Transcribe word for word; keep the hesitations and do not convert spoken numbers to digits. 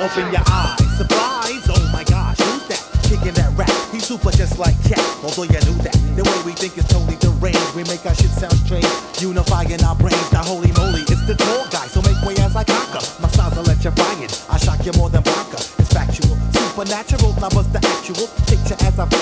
Open your eyes, surprise, oh my gosh, who's that? Kicking that rap, he's super just like Cat. Although you knew that, the way we think is totally deranged. We make our shit sound strange, unifying our brains. Now holy moly, it's the tall guy, so make way as I conquer. My style's electrifying, I shock you more than Blanca. It's factual, supernatural, now what's the actual picture as I